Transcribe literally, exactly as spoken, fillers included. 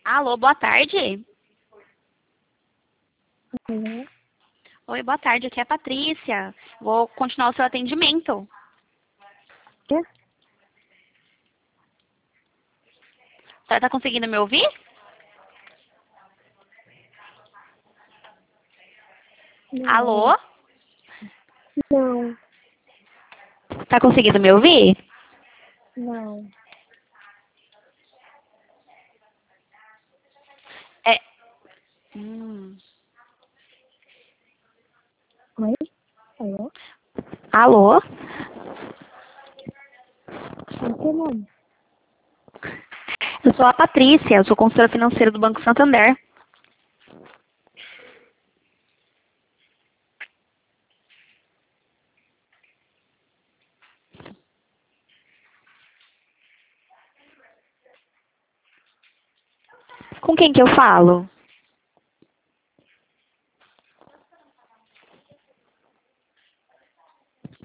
Alô, boa tarde. Alô? Oi, boa tarde, aqui é a Patrícia. Vou continuar o seu atendimento. Quê? A senhora tá conseguindo me ouvir? Não. Alô? Não. Tá conseguindo me ouvir? Não. É. Hum. Oi? Alô? Alô? Qual que é o nome? Eu sou a Patrícia, eu sou consultora financeira do Banco Santander. Com quem que eu falo?